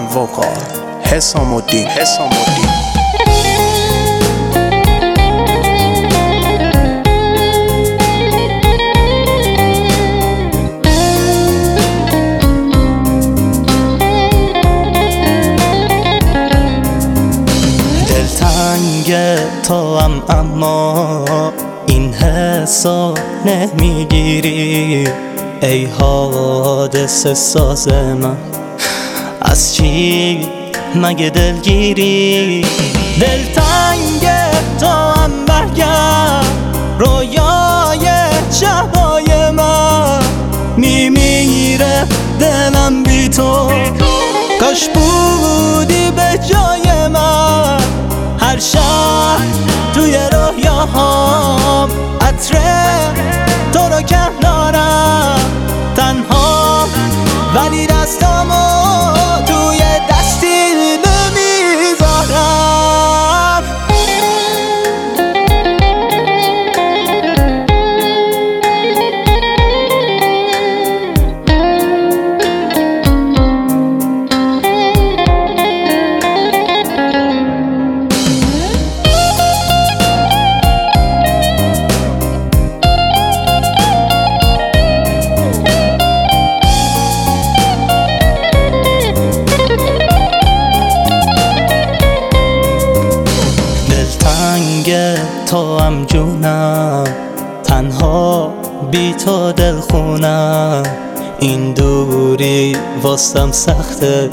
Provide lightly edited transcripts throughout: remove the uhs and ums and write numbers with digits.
وکال حسام الدین. دلتنگ تو هم اما این حسو نمیگیری، ای حادثه ساز من از چی مگه دلگیری؟ دلتنگ تو هم برگرد رویای شبای من، میمیره دلم بی تو، کاش بودی به جای من. هر شب توی رویاهام عطر تو رو کم دارم، تنها ولی دستامو توی دستی نمیذارم. تو هم جونم، تنها بی تو دل خونم، این دوری واسم سخته،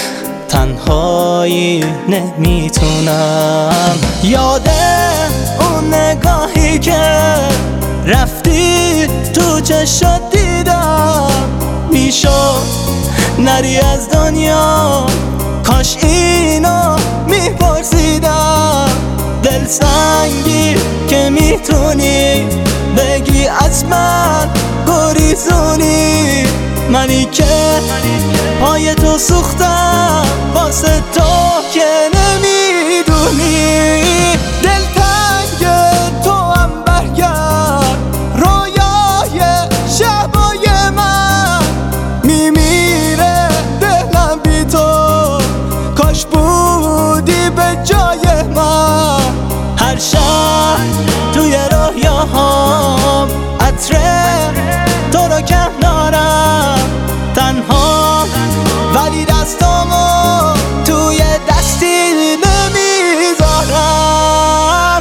تنهایی نمیتونم. یاد اون نگاهی که رفتی تو چشات دیدم، میشد نری از دنیا، کاش اینو میپرسیدم. دل سنگی که میتونی بگی از من گریزونی، منی که پای تو سوختم واسه تو که نمیدونی. دلتنگ تو هم برگرد رویای شبای من، میمیره دلم بی تو، کاش بودی به جای من. هر شب توی رویاهام عطر تو رو کم دارم، تنها ولی دستامو توی دستی نمیذارم.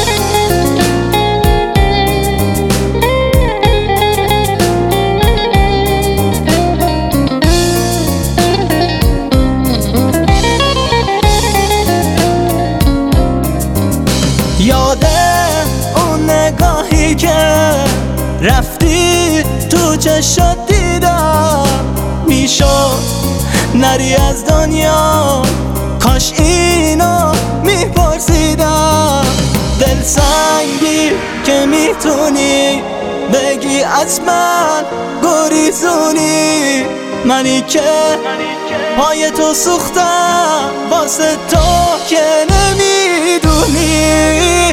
یاد اون نگاهی که رفتی تو چشات دیدم، میشد نری از دنیا، کاش اینو میپرسیدم. دل سنگی که میتونی بگی از من گریزونی، منی که پای تو سوختم واسه تو که نمیدونی.